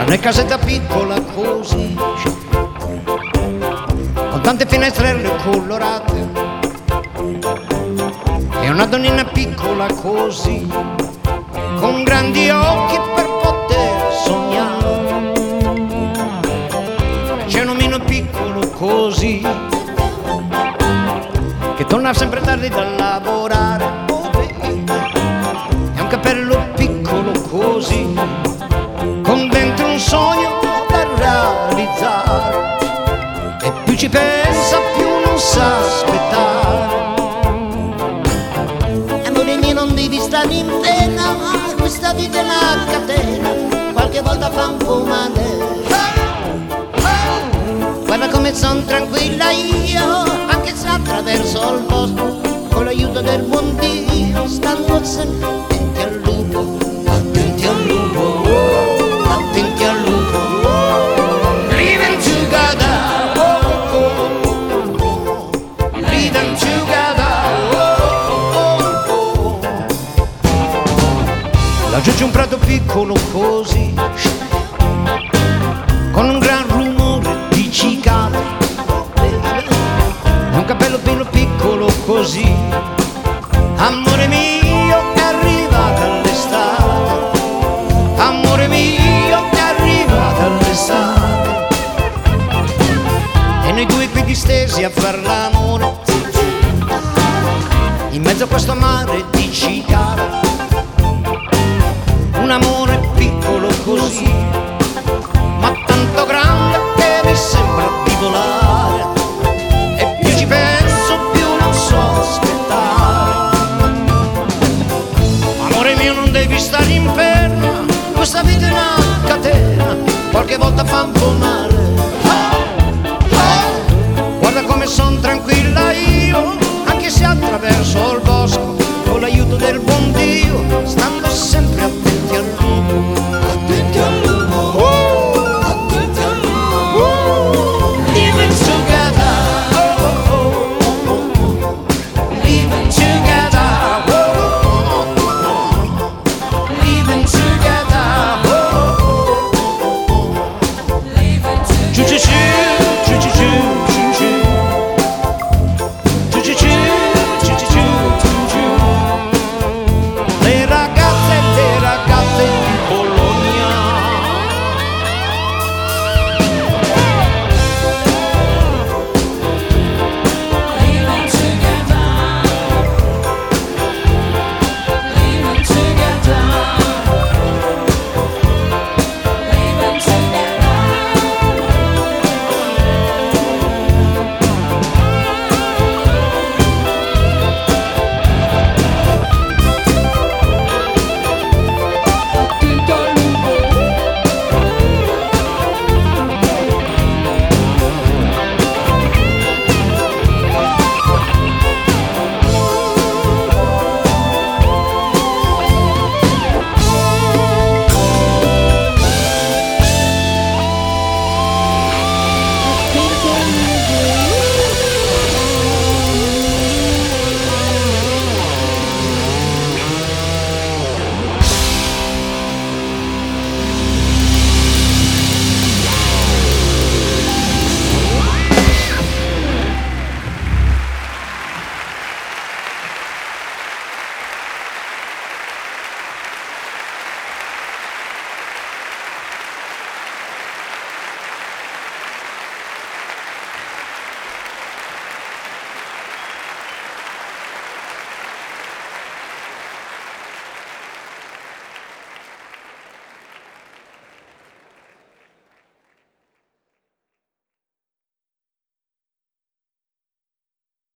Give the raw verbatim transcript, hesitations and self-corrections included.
una casetta piccola così, con tante finestrelle colorate, e una donnina piccola così, con grandi occhi per poter sognare. C'è un omino piccolo così, che torna sempre tardi da lavorare, oh baby. È un cappello piccolo così, con dentro un sogno da realizzare, e più ci pensa più non sa aspettare. Amore mio, non devi stare in pena, questa vita è una catena, qualche volta fa un po' male. Guarda come son tranquilla io, anche se attraverso il bosco, con l'aiuto del buon Dio, stando sempre attenti al lupo, attenti al lupo, oh, attenti al lupo, oh. Living together, oh, oh, oh. Living together, oh, oh, oh. Laggiù c'è un prato piccolo così, con un gran rumore di cicale, un cappello piccolo piccolo così. Amore mio, è arrivata l'estate, amore mio, è arrivata l'estate, e noi due qui distesi a far l'amore, in mezzo a questo mare di cicale. Un amore piccolo così, ma tanto grande che mi sembra di volare, e più ci penso più non so aspettare. Amore mio, non devi stare in pena, questa vita è una catena, qualche volta fa un po' male.